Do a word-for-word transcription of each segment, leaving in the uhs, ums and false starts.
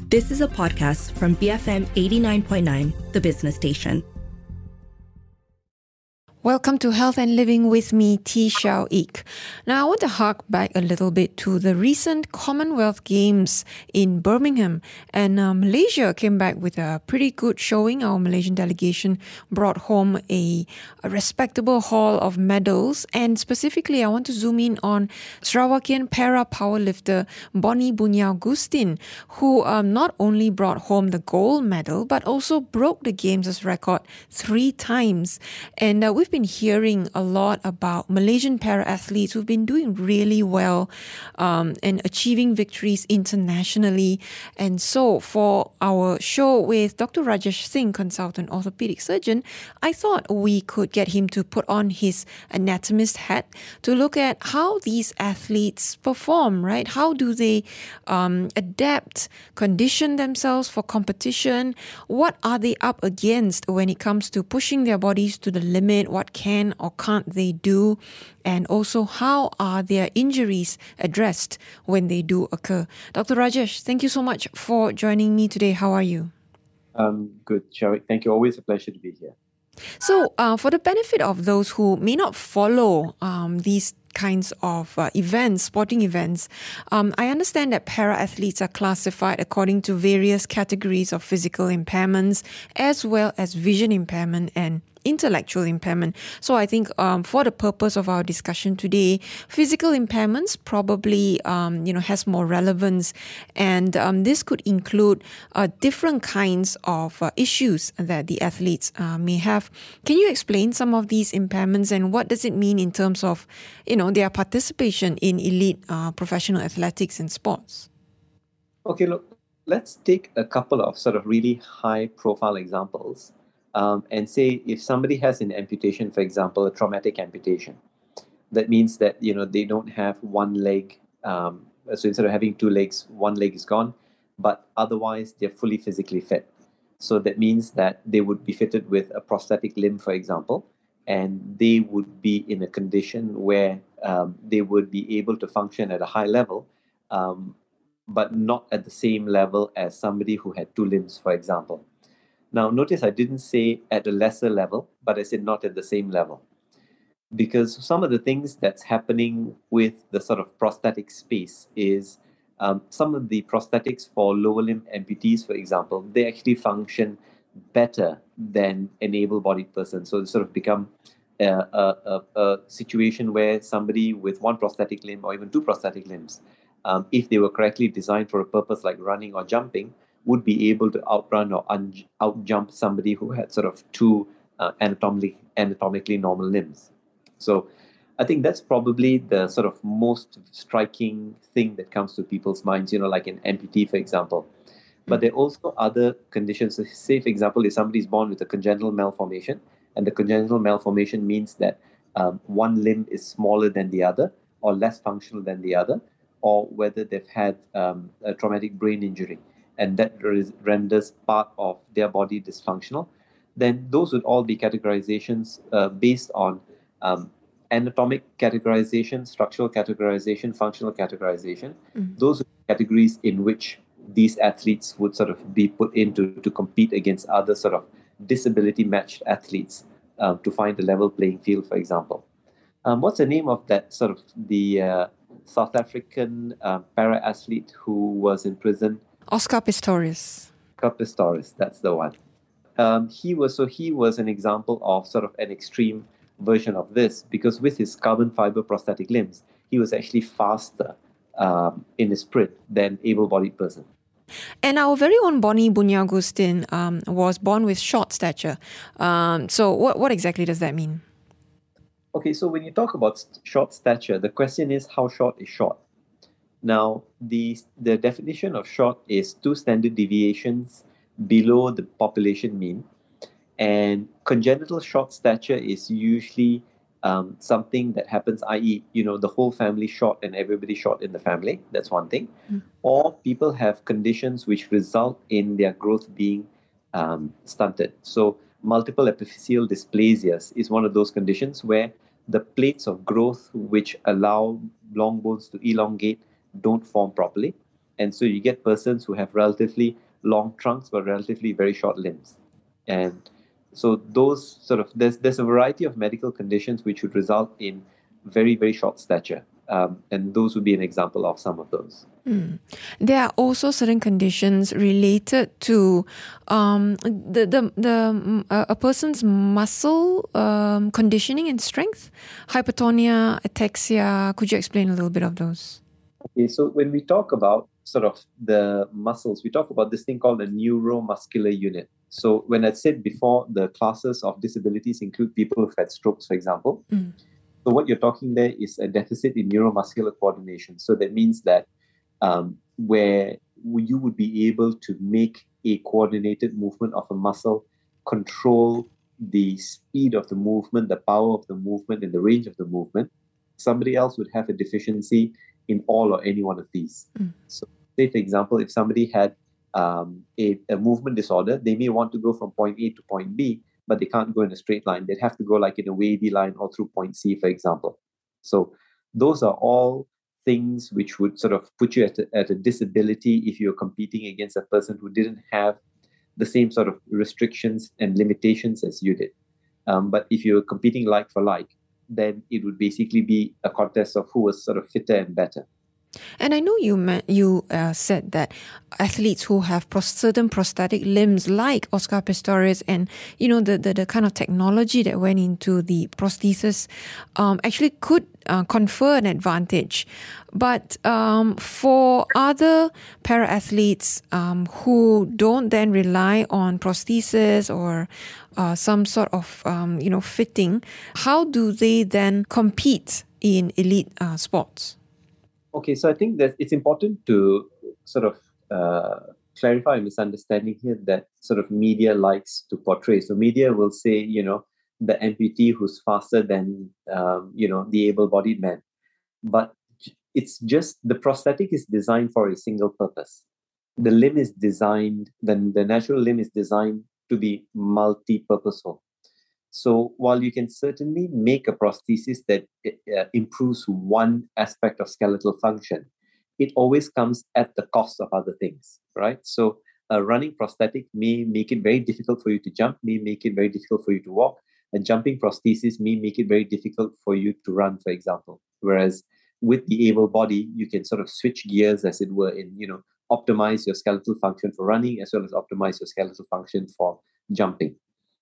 This is a podcast from B F M eighty-nine point nine, the business station. Welcome to Health and Living with me, T. Xiao Ik. Now, I want to hark back a little bit to the recent Commonwealth Games in Birmingham. And uh, Malaysia came back with a pretty good showing. Our Malaysian delegation brought home a, a respectable haul of medals. And specifically, I want to zoom in on Sarawakian para powerlifter Bonnie Bunyao Gustin, who um, not only brought home the gold medal, but also broke the Games' record three times. And uh, we've been hearing a lot about Malaysian para-athletes who've been doing really well um, and achieving victories internationally. And so for our show with Doctor Rajesh Singh, consultant orthopedic surgeon, I thought we could get him to put on his anatomist hat to look at how these athletes perform, right? How do they um, adapt, condition themselves for competition? What are they up against when it comes to pushing their bodies to the limit? What can or can't they do? And also, how are their injuries addressed when they do occur? Doctor Rajesh, thank you so much for joining me today. How are you? Um, good, Sharik. Thank you. Always a pleasure to be here. So, uh, for the benefit of those who may not follow um, these kinds of uh, events, sporting events, um, I understand that para-athletes are classified according to various categories of physical impairments, as well as vision impairment and intellectual impairment. So I think um, for the purpose of our discussion today, physical impairments probably um, you know has more relevance, and um, this could include uh, different kinds of uh, issues that the athletes uh, may have. Can you explain some of these impairments and what does it mean in terms of you know their participation in elite uh, professional athletics and sports? Okay, look, let's take a couple of sort of really high-profile examples. Um, and say if somebody has an amputation, for example, a traumatic amputation, that means that you know they don't have one leg. Um, so instead of having two legs, one leg is gone, but otherwise they're fully physically fit. So that means that they would be fitted with a prosthetic limb, for example, and they would be in a condition where um, they would be able to function at a high level, um, but not at the same level as somebody who had two limbs, for example. Now, notice I didn't say at a lesser level, but I said not at the same level. Because some of the things that's happening with the sort of prosthetic space is um, some of the prosthetics for lower limb amputees, for example, they actually function better than an able-bodied person. So they sort of become a, a, a, a situation where somebody with one prosthetic limb or even two prosthetic limbs, um, if they were correctly designed for a purpose like running or jumping, would be able to outrun or un- outjump somebody who had sort of two uh, anatomically, anatomically normal limbs. So I think that's probably the sort of most striking thing that comes to people's minds, you know, like an amputee, for example. But there are also other conditions. So say, for example, if somebody is born with a congenital malformation, and the congenital malformation means that um, one limb is smaller than the other or less functional than the other, or whether they've had um, a traumatic brain injury, and that renders part of their body dysfunctional, then those would all be categorizations uh, based on um, anatomic categorization, structural categorization, functional categorization. Mm-hmm. Those are categories in which these athletes would sort of be put into to compete against other sort of disability-matched athletes uh, to find a level playing field, for example. Um, what's the name of that sort of the uh, South African uh, para-athlete who was in prison? Oscar Pistorius. Oscar Pistorius, that's the one. Um, he was so he was an example of sort of an extreme version of this, because with his carbon fiber prosthetic limbs, he was actually faster um, in his sprint than able-bodied person. And our very own Bonnie Bunyao Gustin um, was born with short stature. Um, so what what exactly does that mean? Okay, so when you talk about short stature, the question is how short is short? Now, the, the definition of short is two standard deviations below the population mean. And congenital short stature is usually um, something that happens, that is, you know, the whole family short and everybody short in the family. That's one thing. Mm. Or people have conditions which result in their growth being um, stunted. So multiple epiphyseal dysplasias is one of those conditions where the plates of growth which allow long bones to elongate don't form properly, And so you get persons who have relatively long trunks but relatively very short limbs. And so those sort of, there's, there's a variety of medical conditions which would result in very, very short stature. Um, and those would be an example of some of those. Mm. There are also certain conditions related to um, the the the uh, a person's muscle um, conditioning and strength, hypertonia, ataxia. Could you explain a little bit of those? Okay, so when we talk about sort of the muscles, we talk about this thing called a neuromuscular unit. So when I said before, the classes of disabilities include people who've had strokes, for example. Mm. So what you're talking there is a deficit in neuromuscular coordination. So that means that um, where you would be able to make a coordinated movement of a muscle, control the speed of the movement, the power of the movement, and the range of the movement, somebody else would have a deficiency in all or any one of these. Mm. So say, for example, if somebody had um, a, a movement disorder, they may want to go from point A to point B, but they can't go in a straight line. They'd have to go like in a wavy line or through point C, for example. So those are all things which would sort of put you at a, at a disability if you're competing against a person who didn't have the same sort of restrictions and limitations as you did. Um, but if you're competing like for like, then it would basically be a contest of who was sort of fitter and better. And I know you ma- you uh, said that athletes who have pros- certain prosthetic limbs like Oscar Pistorius and, you know, the, the, the kind of technology that went into the prosthesis um, actually could uh, confer an advantage. But um, for other para-athletes um, who don't then rely on prosthesis or uh, some sort of, um, you know, fitting, how do they then compete in elite uh, sports? Okay, so I think that it's important to sort of uh, clarify a misunderstanding here that sort of media likes to portray. So media will say, you know, the amputee who's faster than, um, you know, the able-bodied man. But it's just, the prosthetic is designed for a single purpose. The limb is designed, then the natural limb is designed to be multi-purposeful. So while you can certainly make a prosthesis that uh, improves one aspect of skeletal function, it always comes at the cost of other things, right? So a running prosthetic may make it very difficult for you to jump, may make it very difficult for you to walk. A jumping prosthesis may make it very difficult for you to run, for example. Whereas with the able body, you can sort of switch gears, as it were, in, you know, optimize your skeletal function for running as well as optimize your skeletal function for jumping.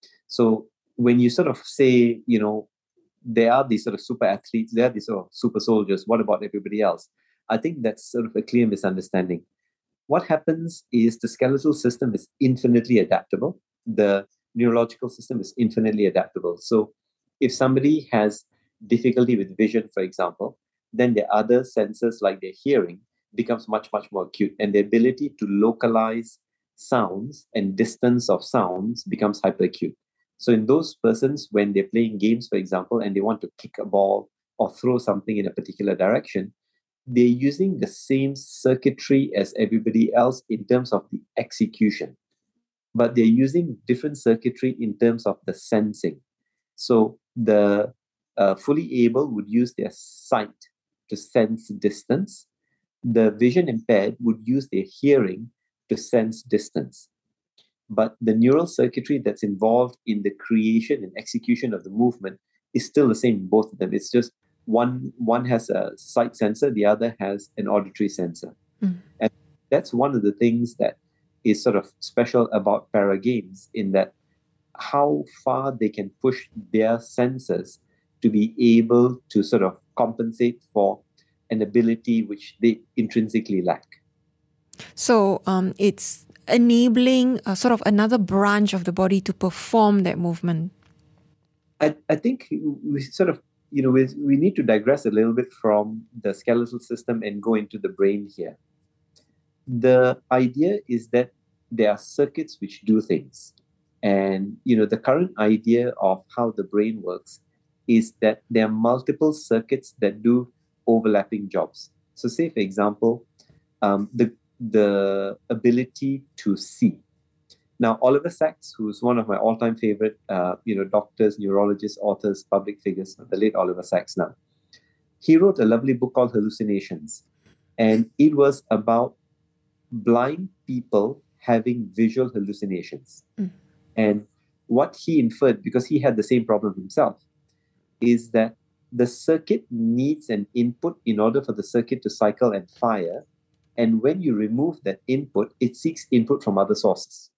So when you sort of say, you know, there are these sort of super athletes, there are these sort of super soldiers, what about everybody else? I think that's sort of a clear misunderstanding. What happens is the skeletal system is infinitely adaptable. The neurological system is infinitely adaptable. So if somebody has difficulty with vision, for example, then their other senses like their hearing becomes much, much more acute, and the ability to localize sounds and distance of sounds becomes hyperacute. So in those persons, when they're playing games, for example, and they want to kick a ball or throw something in a particular direction, they're using the same circuitry as everybody else in terms of the execution. But they're using different circuitry in terms of the sensing. So the uh, fully able would use their sight to sense distance. The vision impaired would use their hearing to sense distance. But the neural circuitry that's involved in the creation and execution of the movement is still the same in both of them. It's just one one has a sight sensor, the other has an auditory sensor. Mm. And that's one of the things that is sort of special about para games, in that how far they can push their senses to be able to sort of compensate for an ability which they intrinsically lack. So um, it's enabling a sort of another branch of the body to perform that movement. I, I think we sort of, you know, we, we need to digress a little bit from the skeletal system and go into the brain here. The idea is that there are circuits which do things. And, you know, the current idea of how the brain works is that there are multiple circuits that do overlapping jobs. So say, for example, um, the the ability to see. Now, Oliver Sacks, who's one of my all-time favorite, uh, you know, doctors, neurologists, authors, public figures, the late Oliver Sacks now, he wrote a lovely book called Hallucinations. And it was about blind people having visual hallucinations. Mm. And what he inferred, because he had the same problem himself, is that the circuit needs an input in order for the circuit to cycle and fire. And when you remove that input, it seeks input from other sources.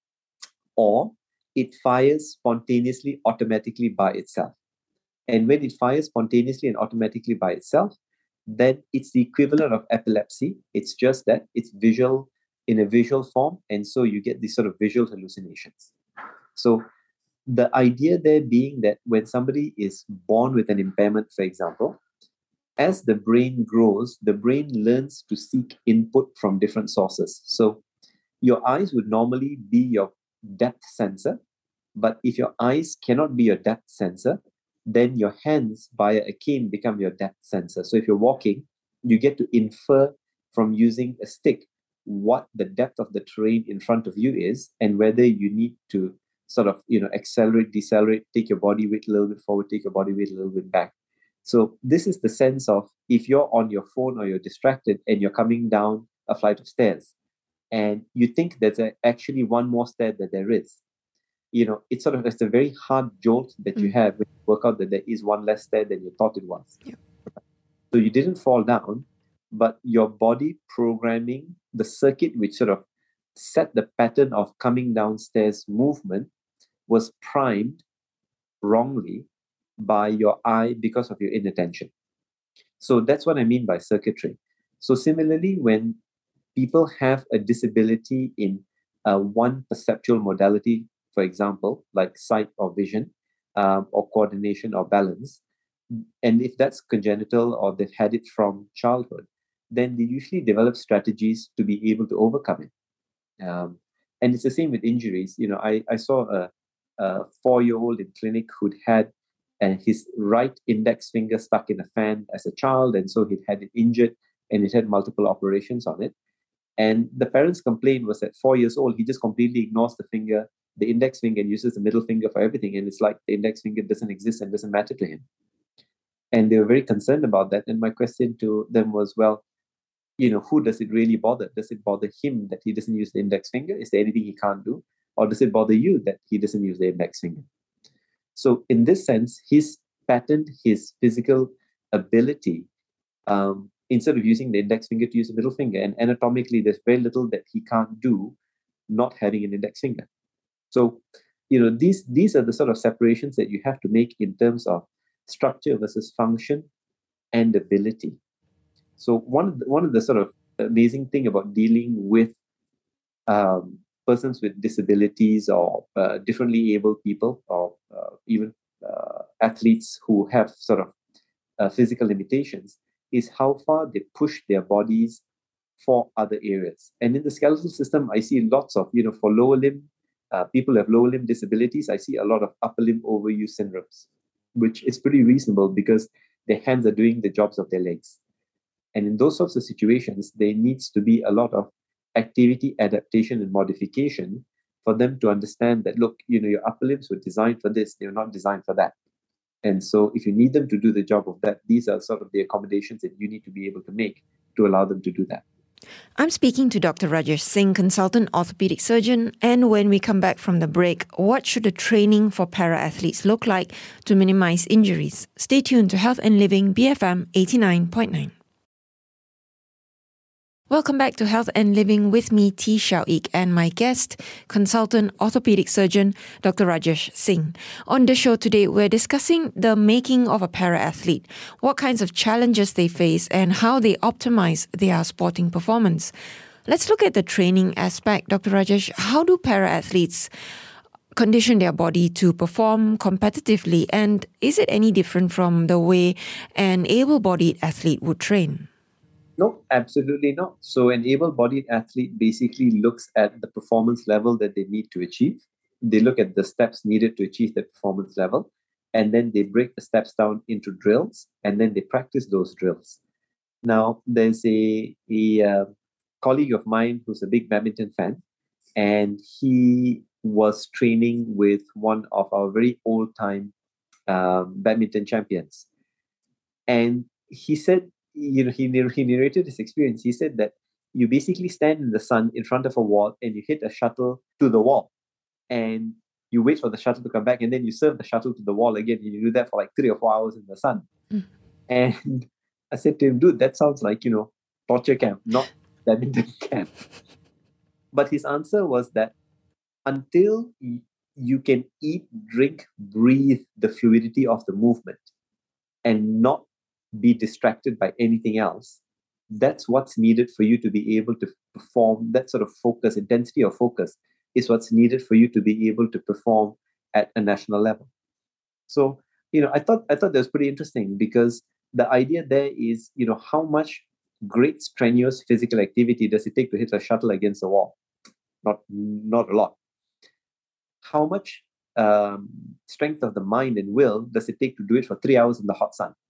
Or it fires spontaneously, automatically by itself. And when it fires spontaneously and automatically by itself, then it's the equivalent of epilepsy. It's just that it's visual in a visual form. And so you get these sort of visual hallucinations. So the idea there being that when somebody is born with an impairment, for example, as the brain grows, the brain learns to seek input from different sources. So your eyes would normally be your depth sensor, but if your eyes cannot be your depth sensor, then your hands via a cane become your depth sensor. So if you're walking, you get to infer from using a stick what the depth of the terrain in front of you is and whether you need to sort of, you know, accelerate, decelerate, take your body weight a little bit forward, take your body weight a little bit back. So this is the sense of if you're on your phone or you're distracted and you're coming down a flight of stairs and you think there's a, actually one more stair that there is, you know, it's sort of, it's a very hard jolt that you Mm. have when you work out that there is one less stair than you thought it was. Yeah. So you didn't fall down, but your body programming the circuit which sort of set the pattern of coming downstairs movement was primed wrongly by your eye because of your inattention. So that's what I mean by circuitry. So similarly, when people have a disability in uh, one perceptual modality, for example, like sight or vision, um, or coordination or balance, and if that's congenital or they've had it from childhood, then they usually develop strategies to be able to overcome it. Um, and it's the same with injuries. You know, I, I saw a, a four-year-old in clinic who'd had uh, his right index finger stuck in a fan as a child, and so he'd had it injured, and it had multiple operations on it. And the parents' complaint was at four years old, he just completely ignores the finger, the index finger, and uses the middle finger for everything. And it's like the index finger doesn't exist and doesn't matter to him. And they were very concerned about that. And my question to them was, well, you know, who does it really bother? Does it bother him that he doesn't use the index finger? Is there anything he can't do? Or does it bother you that he doesn't use the index finger? So in this sense, he's patterned his physical ability um, instead of using the index finger to use the middle finger. And anatomically, there's very little that he can't do not having an index finger. So, you know, these, these are the sort of separations that you have to make in terms of structure versus function and ability. So one of the, one of the sort of amazing thing about dealing with um, persons with disabilities or uh, differently able people or uh, even uh, athletes who have sort of uh, physical limitations is how far they push their bodies for other areas. And in the skeletal system, I see lots of, you know, for lower limb, uh, people who have lower limb disabilities, I see a lot of upper limb overuse syndromes, which is pretty reasonable because their hands are doing the jobs of their legs. And in those sorts of situations, there needs to be a lot of activity, adaptation, and modification for them to understand that, look, you know, your upper limbs were designed for this, they were not designed for that. And so if you need them to do the job of that, these are sort of the accommodations that you need to be able to make to allow them to do that. I'm speaking to Doctor Rajesh Singh, consultant orthopedic surgeon. And when we come back from the break, what should the training for para-athletes look like to minimize injuries? Stay tuned to Health and Living B F M eighty-nine point nine. Welcome back to Health and Living with me, T. Xiao Ik, and my guest, consultant orthopedic surgeon, Doctor Rajesh Singh. On the show today, we're discussing the making of a para-athlete, what kinds of challenges they face, and how they optimize their sporting performance. Let's look at the training aspect. Doctor Rajesh, how do para-athletes condition their body to perform competitively, and is it any different from the way an able-bodied athlete would train? No, absolutely not. So an able-bodied athlete basically looks at the performance level that they need to achieve. They look at the steps needed to achieve the performance level, and then they break the steps down into drills, and then they practice those drills. Now, there's a, a uh, colleague of mine who's a big badminton fan, and he was training with one of our very old-time um, badminton champions. And he said, you know, he, he narrated his experience. He said that you basically stand in the sun in front of a wall and you hit a shuttle to the wall. And you wait for the shuttle to come back, and then you serve the shuttle to the wall again. And you do that for like three or four hours in the sun. Mm. And I said to him, dude, that sounds like, you know, torture camp, not badminton camp. But his answer was that until you can eat, drink, breathe the fluidity of the movement and not be distracted by anything else, that's what's needed for you to be able to perform. That sort of focus, intensity of focus, is what's needed for you to be able to perform at a national level. So, you know, I thought I thought that was pretty interesting, because the idea there is, you know, how much great strenuous physical activity does it take to hit a shuttle against a wall? Not, not a lot. How much um, strength of the mind and will does it take to do it for three hours in the hot sun?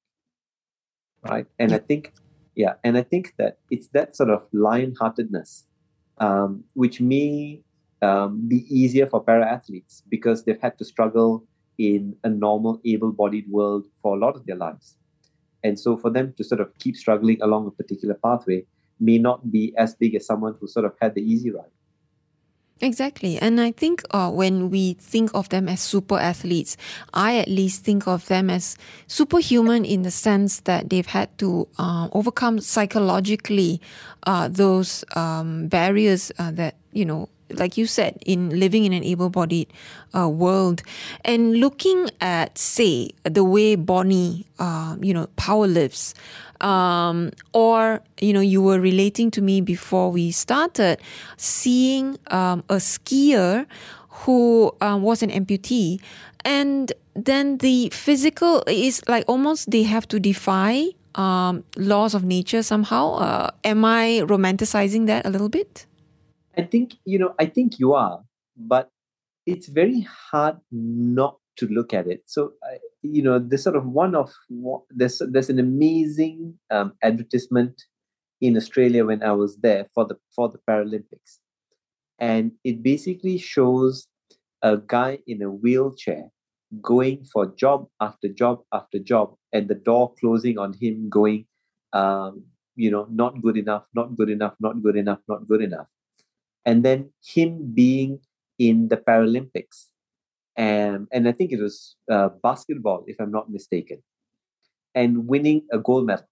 Right? And I think, yeah, and I think that it's that sort of lion-heartedness, um, which may um, be easier for para-athletes, because they've had to struggle in a normal, able-bodied world for a lot of their lives. And so for them to sort of keep struggling along a particular pathway may not be as big as someone who sort of had the easy ride. Exactly. And I think uh, when we think of them as super athletes, I at least think of them as superhuman in the sense that they've had to uh, overcome psychologically uh, those um, barriers uh, that, you know, like you said, in living in an able-bodied uh, world. And looking at, say, the way Bonnie, uh, you know, power lifts, um, or, you know, you were relating to me before we started, seeing um, a skier who uh, was an amputee, and then the physical is like almost they have to defy um, laws of nature somehow. Uh, am I romanticizing that a little bit? I think, you know, I think you are, but it's very hard not to look at it. So, uh, you know, there's sort of one of, there's, there's an amazing um, advertisement in Australia when I was there for the, for the Paralympics. And it basically shows a guy in a wheelchair going for job after job after job, and the door closing on him going, um, you know, not good enough, not good enough, not good enough, not good enough. And then him being in the Paralympics. And, and I think it was uh, basketball, if I'm not mistaken, and winning a gold medal,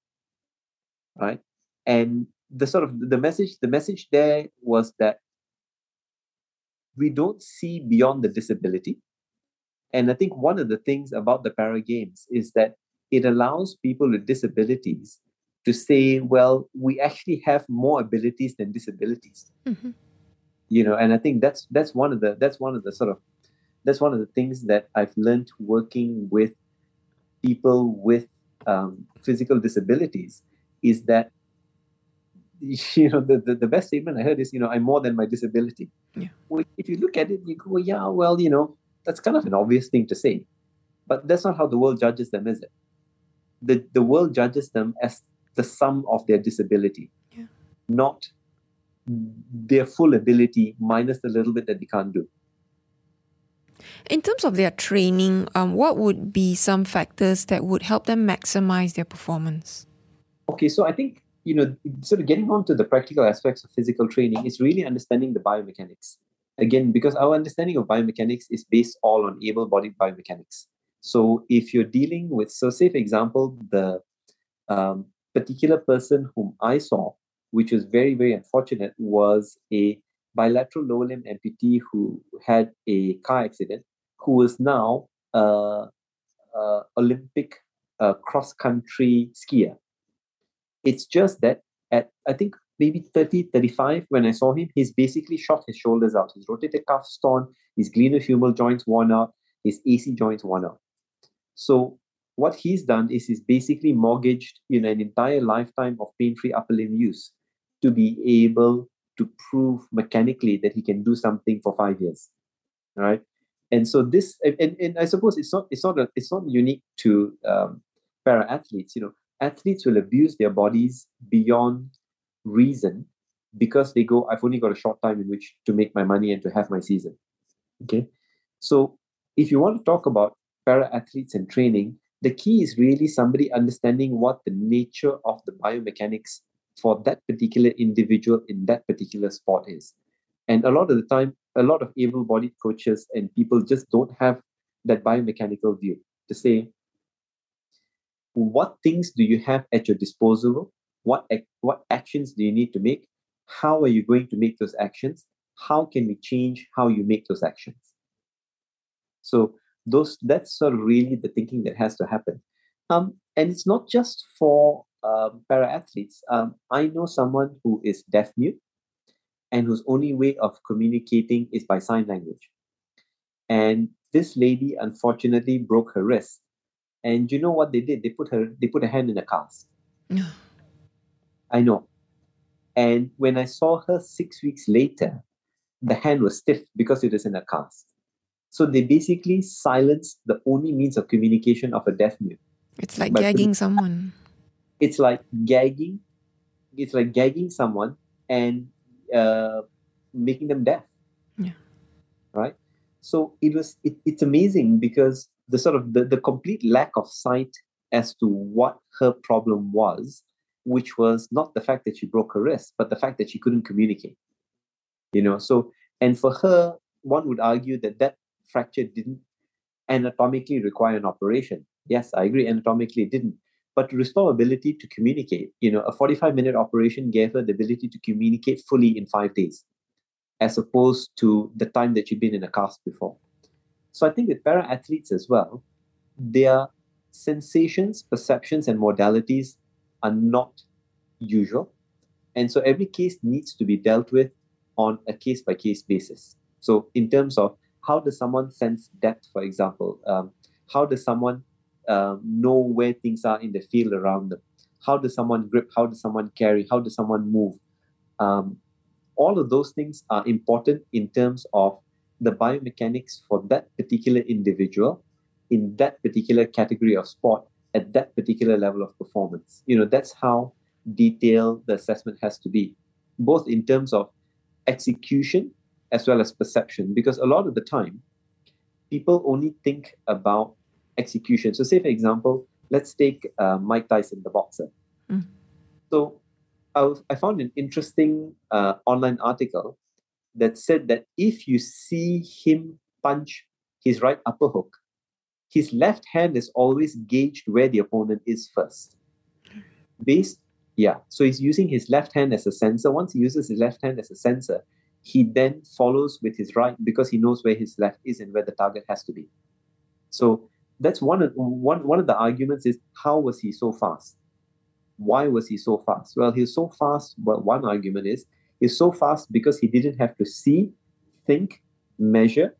right? And the sort of the message, the message there was that we don't see beyond the disability. And I think one of the things about the Para Games is that it allows people with disabilities to say, well, we actually have more abilities than disabilities. Mm-hmm. You know, and I think that's that's one of the that's one of the sort of that's one of the things that I've learned working with people with um, physical disabilities, is that, you know, the, the, the best statement I heard is, you know, I'm more than my disability. Yeah. Well, if you look at it, you go, yeah, well, you know, that's kind of an obvious thing to say. But that's not how the world judges them, is it? The, the world judges them as the sum of their disability, yeah. not their full ability minus the little bit that they can't do. In terms of their training, um, what would be some factors that would help them maximize their performance? Okay, so I think, you know, sort of getting on to the practical aspects of physical training is really understanding the biomechanics. Again, because our understanding of biomechanics is based all on able-bodied biomechanics. So if you're dealing with, so say for example, the um, particular person whom I saw, which was very, very unfortunate, was a bilateral lower limb amputee who had a car accident, who is now a, a Olympic uh, cross-country skier. It's just that at, I think, maybe thirty, thirty-five, when I saw him, he's basically shot his shoulders out. His rotator cuffs torn, his glenohumeral joints worn out, his A C joints worn out. So what he's done is he's basically mortgaged, you know, an entire lifetime of pain-free upper limb use to be able to prove mechanically that he can do something for five years, right? And so this, and, and I suppose it's not, it's not, a, it's not unique to um, para athletes. You know, athletes will abuse their bodies beyond reason because they go, I've only got a short time in which to make my money and to have my season. Okay, so if you want to talk about para athletes and training, the key is really somebody understanding what the nature of the biomechanics for that particular individual in that particular sport is. And a lot of the time, a lot of able-bodied coaches and people just don't have that biomechanical view to say, what things do you have at your disposal? What, ac- what actions do you need to make? How are you going to make those actions? How can we change how you make those actions? So those that's sort of really the thinking that has to happen. Um, and it's not just for um, para-athletes. Um, I know someone who is deaf-mute and whose only way of communicating is by sign language. And this lady, unfortunately, broke her wrist. And you know what they did? They put her, they put her hand in a cast. I know. And when I saw her six weeks later, the hand was stiff because it was in a cast. So they basically silenced the only means of communication of a deaf mute. It's like But gagging someone. It's like gagging. It's like gagging someone and uh, making them deaf. Yeah. Right. So it was. It, it's amazing because the sort of the, the complete lack of sight as to what her problem was, which was not the fact that she broke her wrist, but the fact that she couldn't communicate. You know. So and for her, one would argue that that fracture didn't anatomically require an operation. Yes, I agree, anatomically it didn't. But to restore ability to communicate, you know, a forty-five minute operation gave her the ability to communicate fully in five days, as opposed to the time that she'd been in a cast before. So I think with para-athletes as well, their sensations, perceptions, and modalities are not usual. And so every case needs to be dealt with on a case-by-case basis. So in terms of how does someone sense depth, for example? Um, how does someone um, know where things are in the field around them? How does someone grip? How does someone carry? How does someone move? Um, all of those things are important in terms of the biomechanics for that particular individual in that particular category of sport at that particular level of performance. You know, that's how detailed the assessment has to be, both in terms of execution as well as perception, because a lot of the time, people only think about execution. So say, for example, let's take uh, Mike Tyson, the boxer. Mm. So I, was, I found an interesting uh, online article that said that if you see him punch his right upper hook, his left hand is always gauged where the opponent is first. Based, yeah. So he's using his left hand as a sensor. Once he uses his left hand as a sensor, he then follows with his right because he knows where his left is and where the target has to be. So that's one of one one of the arguments is, how was he so fast? Why was he so fast? Well, he's so fast. Well, one argument is he's so fast because he didn't have to see, think, measure,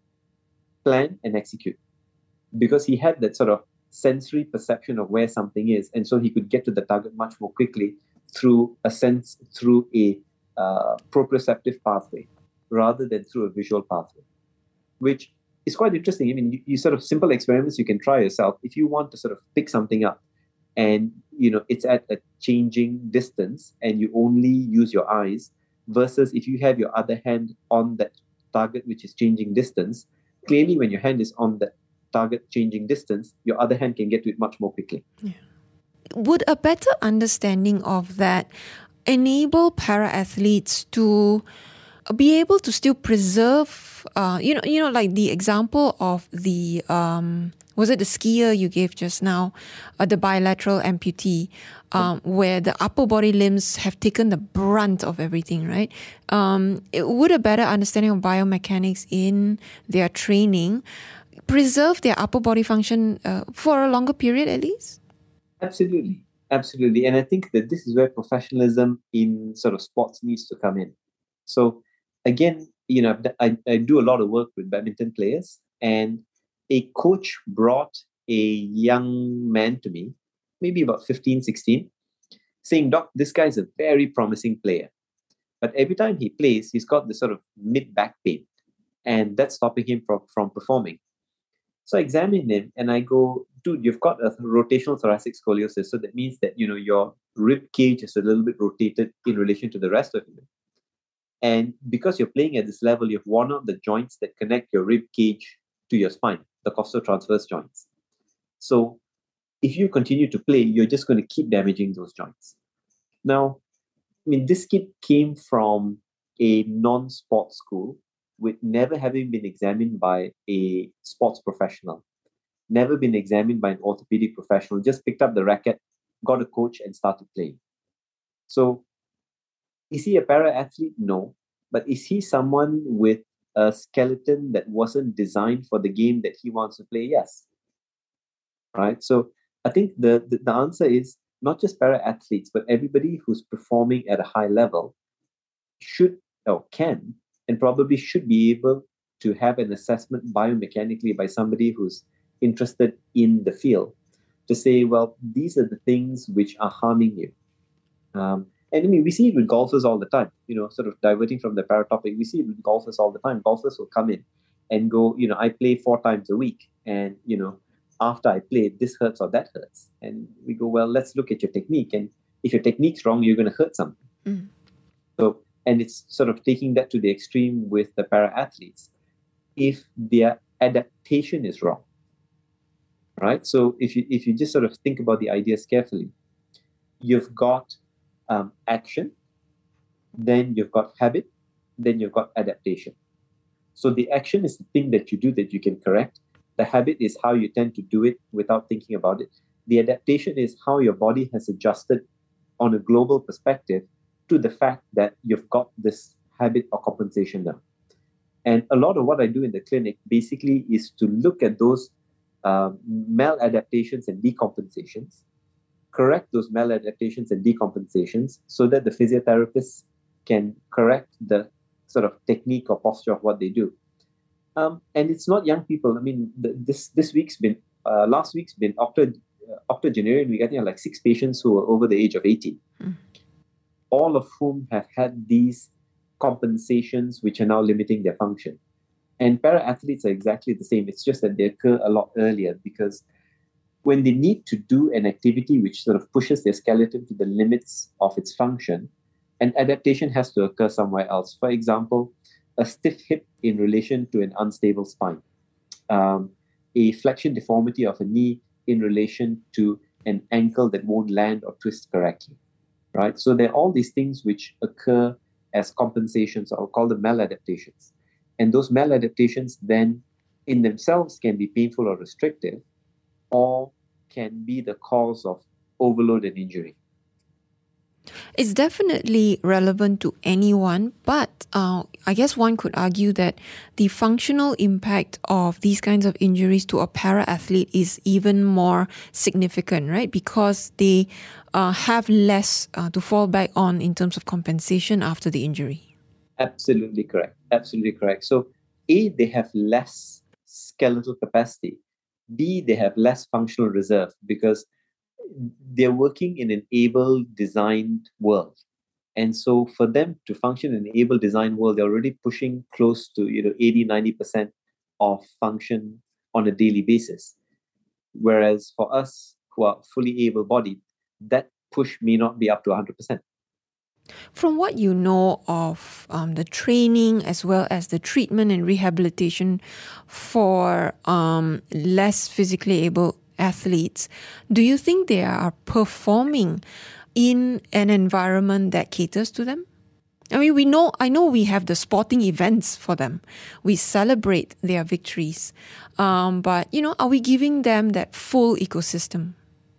plan, and execute. Because he had that sort of sensory perception of where something is, and so he could get to the target much more quickly through a sense, through a uh, proprioceptive pathway, rather than through a visual pathway, which is quite interesting. I mean, you, you sort of simple experiments you can try yourself. If you want to sort of pick something up, and you know it's at a changing distance, and you only use your eyes, versus if you have your other hand on that target which is changing distance, clearly when your hand is on that target changing distance, your other hand can get to it much more quickly. Yeah. Would a better understanding of that enable para-athletes to be able to still preserve, uh, you know, you know, like the example of the, um, was it the skier you gave just now, uh, the bilateral amputee, um, where the upper body limbs have taken the brunt of everything, right? Um, it, would a better understanding of biomechanics in their training preserve their upper body function uh, for a longer period at least? Absolutely. Absolutely. And I think that this is where professionalism in sort of sports needs to come in. So again, you know, I, I do a lot of work with badminton players, and a coach brought a young man to me, maybe about fifteen, sixteen, saying, "Doc, this guy is a very promising player. But every time he plays, he's got this sort of mid-back pain, and that's stopping him from, from performing." So I examine him and I go, "Dude, you've got a rotational thoracic scoliosis. So that means that, you know, your rib cage is a little bit rotated in relation to the rest of you. And because you're playing at this level, you've worn out the joints that connect your rib cage to your spine, the costotransverse joints. So if you continue to play, you're just going to keep damaging those joints." Now, mean, this kid came from a non-sports school with never having been examined by a sports professional, never been examined by an orthopedic professional, just picked up the racket, got a coach, and started playing. So, is he a para-athlete? No. But is he someone with a skeleton that wasn't designed for the game that he wants to play? Yes. Right? So, I think the, the, the answer is not just para-athletes, but everybody who's performing at a high level should or can and probably should be able to have an assessment biomechanically by somebody who's interested in the field to say, well, these are the things which are harming you. Um, and I mean, we see it with golfers all the time, you know, sort of diverting from the para topic. We see it with golfers all the time. Golfers will come in and go, you know, I play four times a week. And, you know, after I play, this hurts or that hurts. And we go, well, let's look at your technique. And if your technique's wrong, you're going to hurt something. Mm. So, and it's sort of taking that to the extreme with the para athletes. If their adaptation is wrong, right? So if you if you just sort of think about the ideas carefully, you've got um, action, then you've got habit, then you've got adaptation. So the action is the thing that you do that you can correct. The habit is how you tend to do it without thinking about it. The adaptation is how your body has adjusted on a global perspective to the fact that you've got this habit or compensation now. And a lot of what I do in the clinic basically is to look at those um, maladaptations and decompensations, correct those maladaptations and decompensations so that the physiotherapists can correct the sort of technique or posture of what they do. Um, and it's not young people. I mean, the, this this week's been, uh, last week's been octo, uh, octogenarian. We're getting like six patients who are over the age of eighteen, mm. all of whom have had these compensations which are now limiting their function. And para-athletes are exactly the same. It's just that they occur a lot earlier because when they need to do an activity which sort of pushes their skeleton to the limits of its function, an adaptation has to occur somewhere else. For example, a stiff hip in relation to an unstable spine, um, a flexion deformity of a knee in relation to an ankle that won't land or twist correctly, right? So there are all these things which occur as compensations, or call them maladaptations. And those maladaptations then in themselves can be painful or restrictive, or can be the cause of overload and injury. It's definitely relevant to anyone, but uh, I guess one could argue that the functional impact of these kinds of injuries to a para-athlete is even more significant, right? Because they uh, have less uh, to fall back on in terms of compensation after the injury. Absolutely correct. Absolutely correct. So, A, they have less skeletal capacity. B, they have less functional reserve because they're working in an able-designed world. And so for them to function in an able-designed world, they're already pushing close to, you know, eighty, ninety percent of function on a daily basis. Whereas for us who are fully able-bodied, that push may not be up to one hundred percent. From what you know of um, the training as well as the treatment and rehabilitation for um, less physically able athletes, do you think they are performing in an environment that caters to them? I mean, we know, I know we have the sporting events for them. We celebrate their victories. Um, but, you know, are we giving them that full ecosystem?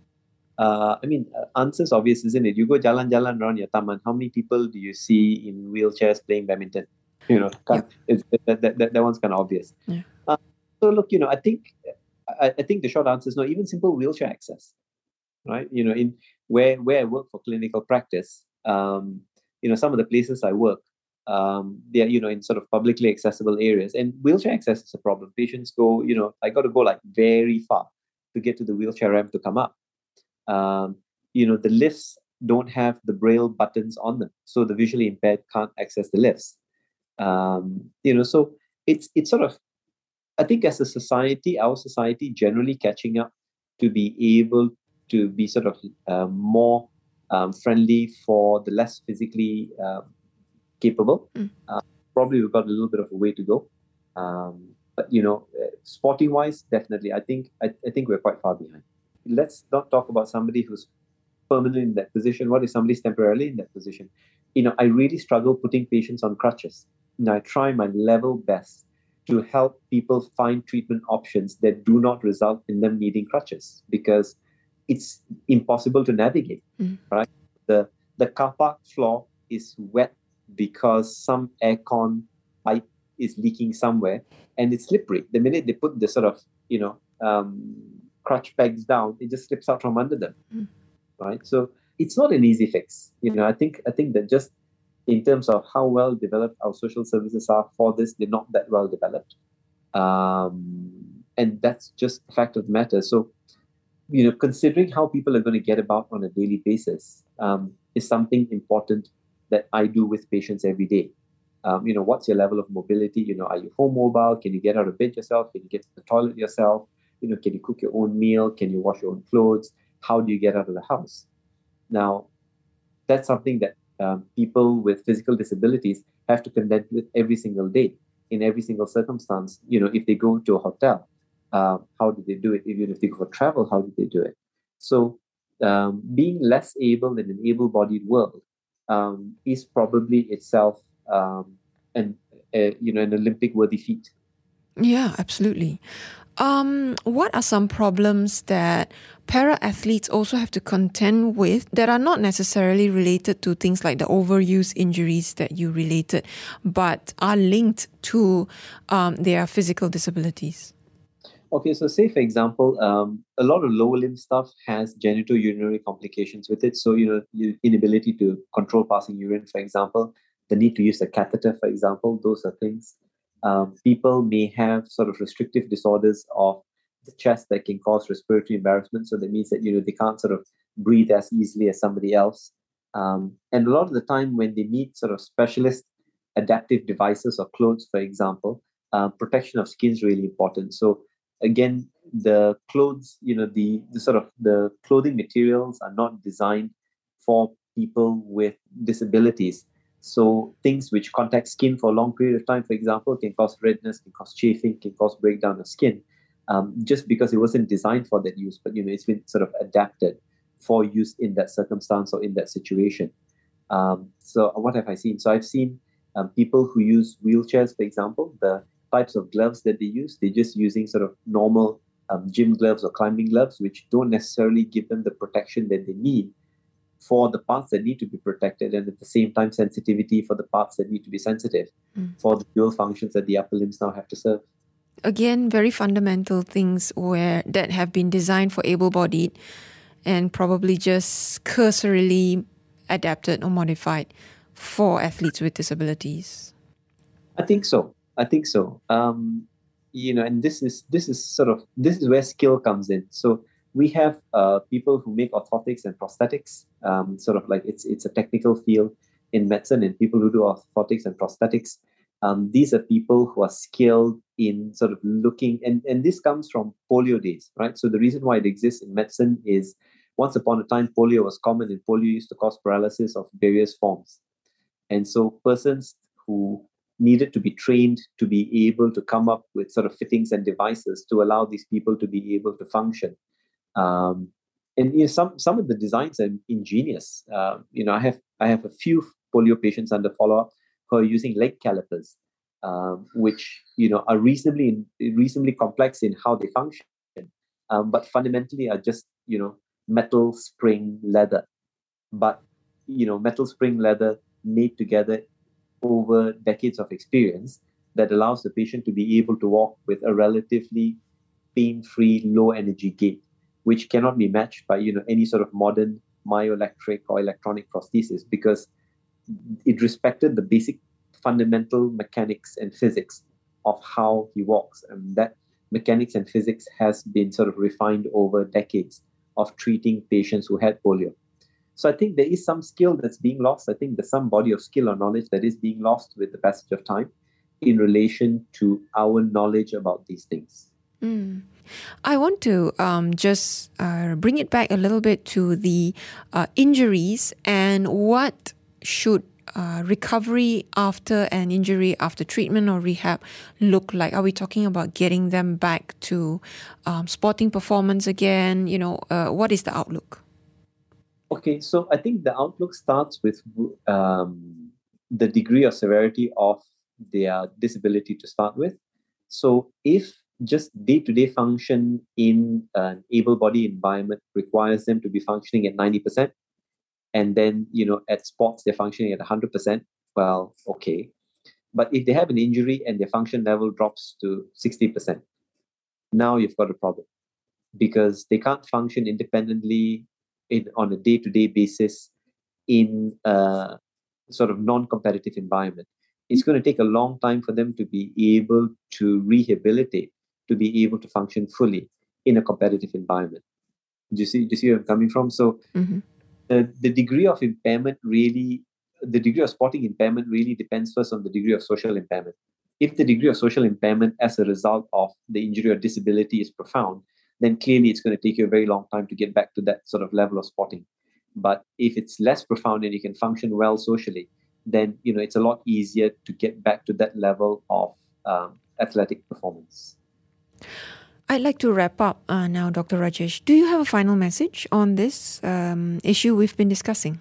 Uh, I mean, uh, answer's obvious, isn't it? You go jalan-jalan around your taman, how many people do you see in wheelchairs playing badminton? You know, yep. it's, that, that, that, that one's kind of obvious. Yeah. Uh, so look, you know, I think I, I think the short answer is no, even simple wheelchair access, right? You know, in where, where I work for clinical practice, um, you know, some of the places I work, um, they are, you know, in sort of publicly accessible areas, and wheelchair access is a problem. Patients go, you know, I got to go like very far to get to the wheelchair ramp to come up. Um, you know, the lifts don't have the braille buttons on them, so the visually impaired can't access the lifts. Um, you know, so it's it's sort of, I think as a society, our society generally catching up to be able to be sort of uh, more um, friendly for the less physically um, capable. Mm. Uh, probably we've got a little bit of a way to go. Um, but, you know, sporting wise, definitely, I think I, I think we're quite far behind. Let's not talk about somebody who's permanently in that position. What if somebody's temporarily in that position? you know, I really struggle putting patients on crutches. You know, I try my level best to help people find treatment options that do not result in them needing crutches, because it's impossible to navigate, Mm. right? The the car park floor is wet because some aircon pipe is leaking somewhere, and it's slippery. The minute they put the sort of, you know, um, crutch pegs down, it just slips out from under them, Mm. right? So it's not an easy fix. You know, I think I think that just in terms of how well developed our social services are for this, they're not that well developed. Um, and that's just the fact of the matter. So, you know, considering how people are going to get about on a daily basis um, is something important that I do with patients every day. Um, you know, what's your level of mobility? You know, are you home mobile? Can you get out of bed yourself? Can you get to the toilet yourself? You know, can you cook your own meal? Can you wash your own clothes? How do you get out of the house? Now, that's something that um, people with physical disabilities have to contend with every single day, in every single circumstance. You know, if they go to a hotel, uh, how do they do it? Even if they go for travel, how do they do it? So, um, being less able in an able-bodied world um, is probably itself um, an uh, you know an Olympic-worthy feat. Yeah, absolutely. Um, what are some problems that para athletes also have to contend with that are not necessarily related to things like the overuse injuries that you related, but are linked to um, their physical disabilities? Okay, so say for example, um, a lot of lower limb stuff has genitourinary complications with it. So, you know, your inability to control passing urine, for example, the need to use a catheter, for example, those are things. Um, people may have sort of restrictive disorders of the chest that can cause respiratory embarrassment. So that means that, you know, they can't sort of breathe as easily as somebody else. Um, and a lot of the time when they need sort of specialist adaptive devices or clothes, for example, uh, protection of skin is really important. So again, the clothes, you know, the, the sort of the clothing materials are not designed for people with disabilities. So things which contact skin for a long period of time, for example, can cause redness, can cause chafing, can cause breakdown of skin, um, just because it wasn't designed for that use, but, you know, it's been sort of adapted for use in that circumstance or in that situation. Um, so what have I seen? So I've seen um, people who use wheelchairs, for example, the types of gloves that they use, they're just using sort of normal um, gym gloves or climbing gloves, which don't necessarily give them the protection that they need for the parts that need to be protected, and at the same time sensitivity for the parts that need to be sensitive mm. for the dual functions that the upper limbs now have to serve. Again, very fundamental things where that have been designed for able-bodied and probably just cursorily adapted or modified for athletes with disabilities. I think so. I think so. Um, you know, and this is this is sort of this is where skill comes in. So we have uh, people who make orthotics and prosthetics. Um, sort of like it's it's a technical field in medicine, and people who do orthotics and prosthetics. Um, these are people who are skilled in sort of looking, and, and this comes from polio days, right? So the reason why it exists in medicine is once upon a time, polio was common, and polio used to cause paralysis of various forms. And so persons who needed to be trained to be able to come up with sort of fittings and devices to allow these people to be able to function. Um, and you know, some some of the designs are ingenious. Uh, you know, I have I have a few polio patients under follow-up who are using leg calipers, um, which you know are reasonably reasonably complex in how they function, um, but fundamentally are just you know metal spring leather, but you know metal spring leather made together over decades of experience that allows the patient to be able to walk with a relatively pain-free, low-energy gait, which cannot be matched by you know any sort of modern myoelectric or electronic prosthesis, because it respected the basic fundamental mechanics and physics of how he walks, and that mechanics and physics has been sort of refined over decades of treating patients who had polio. So I think there is some skill that's being lost. I think there's some body of skill or knowledge that is being lost with the passage of time in relation to our knowledge about these things. Mm. I want to um, just uh, bring it back a little bit to the uh, injuries and what should uh, recovery after an injury, after treatment or rehab look like? Are we talking about getting them back to um, sporting performance again? You know, uh, what is the outlook? Okay, so I think the outlook starts with um, the degree of severity of their disability to start with. So if just day-to-day function in an able-bodied environment requires them to be functioning at ninety percent, and then, you know, at sports, they're functioning at one hundred percent, well, okay. But if they have an injury and their function level drops to sixty percent, now you've got a problem, because they can't function independently in, on a day-to-day basis in a sort of non-competitive environment. It's going to take a long time for them to be able to rehabilitate, to be able to function fully in a competitive environment. Do you see, do you see where I'm coming from? So Mm-hmm. the, the degree of impairment really, the degree of sporting impairment really depends first on the degree of social impairment. If the degree of social impairment as a result of the injury or disability is profound, then clearly it's going to take you a very long time to get back to that sort of level of sporting. But if it's less profound and you can function well socially, then, you know, it's a lot easier to get back to that level of um, athletic performance. I'd like to wrap up uh, now, Doctor Rajesh. Do you have a final message on this um, issue we've been discussing?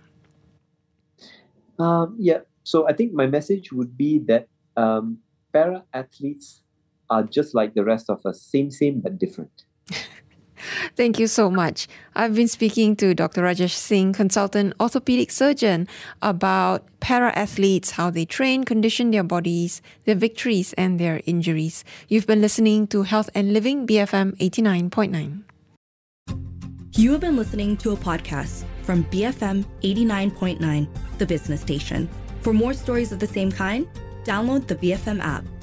Um, yeah, so I think my message would be that um, para athletes are just like the rest of us, same, same, but different. Thank you so much. I've been speaking to Doctor Rajesh Singh, consultant orthopedic surgeon, about para-athletes, how they train, condition their bodies, their victories and their injuries. You've been listening to Health and Living, B F M eighty-nine point nine. You have been listening to a podcast from B F M eighty-nine point nine, the business station. For more stories of the same kind, download the B F M app.